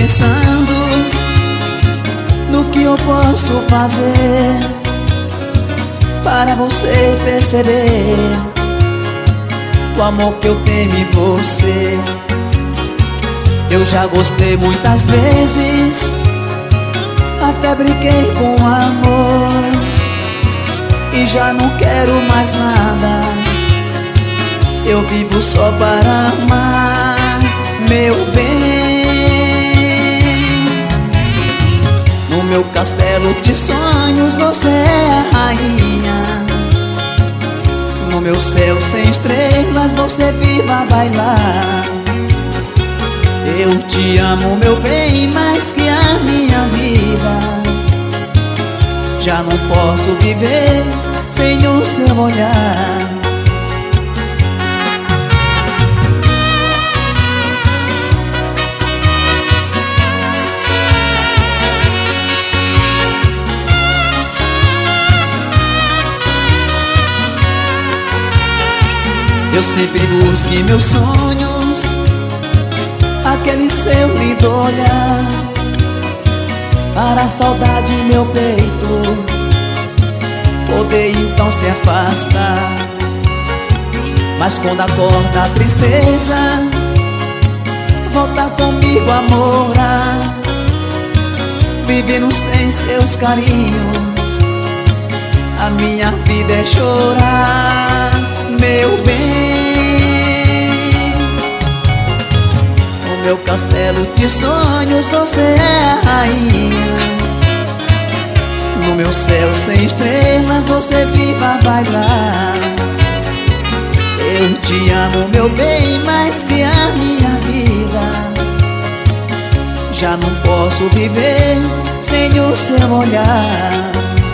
pensando no que eu posso fazer para você perceber o amor que eu tenho em você. Eu já gostei muitas vezes, até brinquei com amor, e já não quero mais nada. Eu vivo só para amar, meu bem. No meu castelo de sonhos você é a rainha. No meu céu sem estrelas você vive a bailar. Eu te amo, meu bem, mais que a minha vida. Já não posso viver sem o seu olhar. Eu sempre busco em meus sonhos aquele seu lindo olhar, para a saudade em meu peito poder então se afastar. Mas quando acorda a tristeza, volta comigo a morar, vivendo sem seus carinhos, a minha vida é chorar, meu bem. No meu castelo de sonhos você é a rainha. No meu céu sem estrelas você vive a bailar. Eu te amo, meu bem, mais que a minha vida. Já não posso viver sem o seu olhar.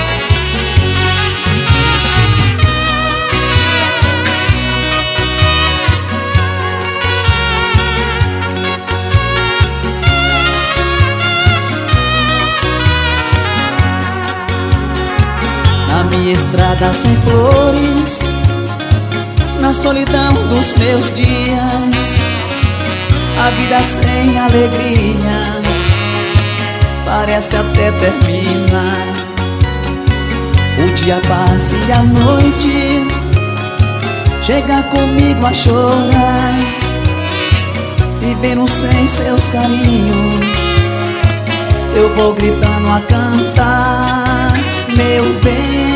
Na minha estrada sem flores, na solidão dos meus dias, a vida sem alegria parece até terminar. O dia passa e a noite chega comigo a chorar, vivendo sem seus carinhos. Eu vou gritando a cantar, meu bem.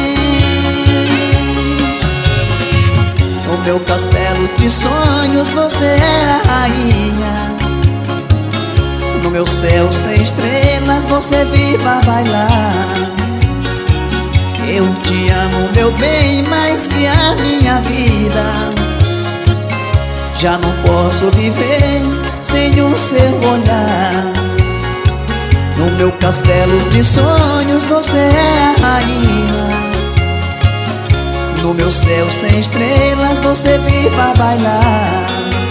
No meu castelo de sonhos você é a rainha. No meu céu sem estrelas você vive a bailar. Eu te amo, meu bem, mais que a minha vida. Já não posso viver sem o seu olhar. No meu castelo de sonhos você é a rainha. No meu céu sem estrelas você vive a bailar.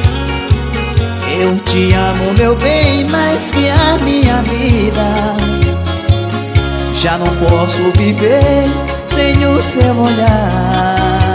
Eu te amo, meu bem, mais que a minha vida. Já não posso viver sem o seu olhar.